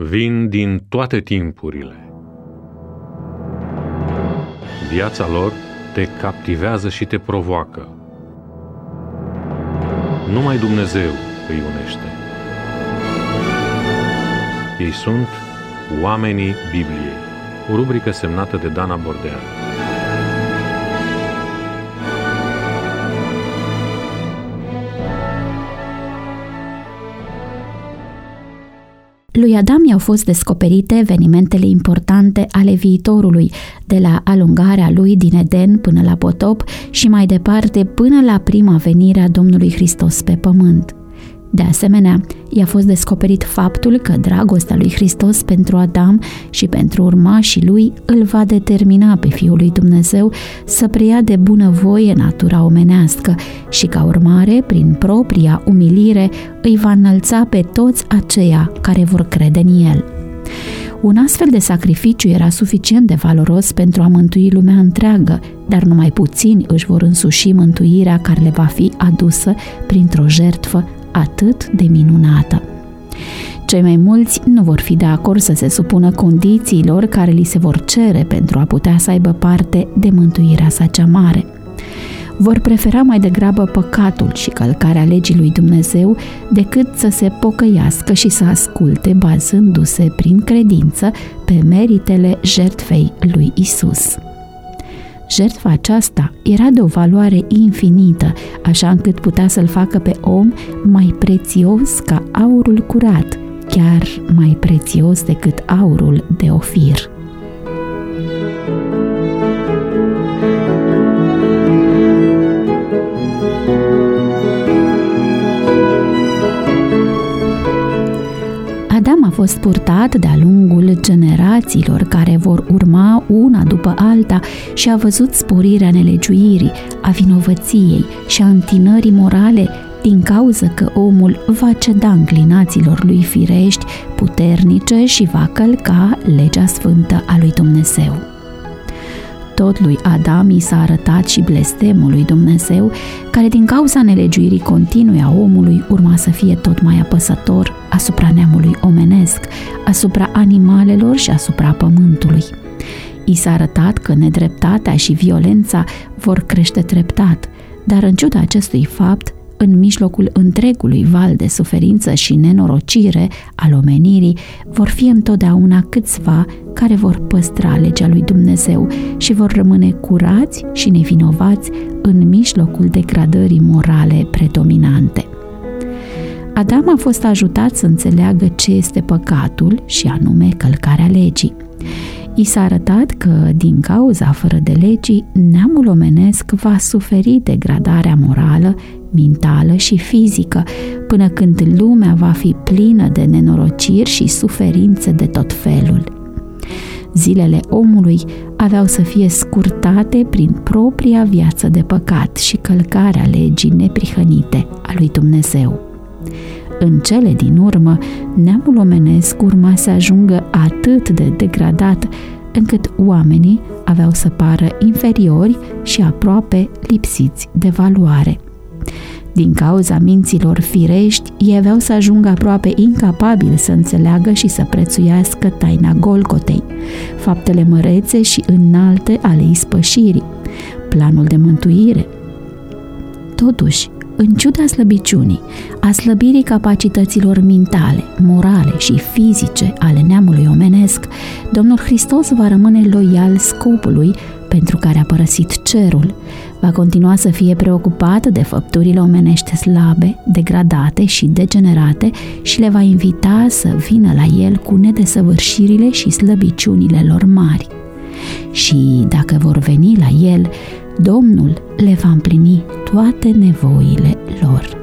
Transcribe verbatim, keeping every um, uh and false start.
vin din toate timpurile. Viața lor te captivează și te provoacă. Numai Dumnezeu îi unește. Ei sunt Oamenii Bibliei, o rubrică semnată de Dana Bordean. Lui Adam i-au fost descoperite evenimentele importante ale viitorului, de la alungarea lui din Eden până la potop și mai departe până la prima venire a Domnului Hristos pe pământ. De asemenea, i-a fost descoperit faptul că dragostea lui Hristos pentru Adam și pentru urmașii lui îl va determina pe Fiul lui Dumnezeu să preia de bunăvoie natura omenească și, ca urmare, prin propria umilire, îi va înălța pe toți aceia care vor crede în el. Un astfel de sacrificiu era suficient de valoros pentru a mântui lumea întreagă, dar numai puțini își vor însuși mântuirea care le va fi adusă printr-o jertfă atât de minunată. Cei mai mulți nu vor fi de acord să se supună condițiilor care li se vor cere pentru a putea să aibă parte de mântuirea sa cea mare. Vor prefera mai degrabă păcatul și călcarea legii lui Dumnezeu decât să se pocăiască și să asculte bazându-se prin credință pe meritele jertfei lui Isus. Jertfa aceasta era de o valoare infinită, așa încât putea să-l facă pe om mai prețios ca aurul curat, chiar mai prețios decât aurul de Ofir. Adam a fost purtat de-a lungul generațiilor care vor urma una după alta și a văzut sporirea nelegiuirii, a vinovăției și a întinării morale din cauză că omul va ceda înclinațiilor lui firești puternice și va călca legea sfântă a lui Dumnezeu. Tot lui Adam i s-a arătat și blestemul lui Dumnezeu, care din cauza nelegiuirii continue a omului urma să fie tot mai apăsător asupra neamului omenesc, asupra animalelor și asupra pământului. I s-a arătat că nedreptatea și violența vor crește treptat, dar în ciuda acestui fapt, în mijlocul întregului val de suferință și nenorocire al omenirii, vor fi întotdeauna câțiva care vor păstra legea lui Dumnezeu și vor rămâne curați și nevinovați în mijlocul degradării morale predominante. Adam a fost ajutat să înțeleagă ce este păcatul și anume călcarea legii. I s-a arătat că, din cauza fără de legii, neamul omenesc va suferi degradarea morală, mentală și fizică, până când lumea va fi plină de nenorociri și suferințe de tot felul. Zilele omului aveau să fie scurtate prin propria viață de păcat și călcarea legii neprihănite a lui Dumnezeu. În cele din urmă, neamul omenesc urma să ajungă atât de degradat, încât oamenii aveau să pară inferiori și aproape lipsiți de valoare. Din cauza minților firești, ei aveau să ajungă aproape incapabili să înțeleagă și să prețuiască taina Golgotei, faptele mărețe și înalte ale ispășirii, planul de mântuire. Totuși, în ciuda slăbiciunii, a slăbirii capacităților mentale, morale și fizice ale neamului omenesc, Domnul Hristos va rămâne loial scopului pentru care a părăsit cerul, va continua să fie preocupat de făpturile omenești slabe, degradate și degenerate și le va invita să vină la el cu nedesăvârșirile și slăbiciunile lor mari. Și dacă vor veni la el, Domnul le va împlini toate nevoile lor.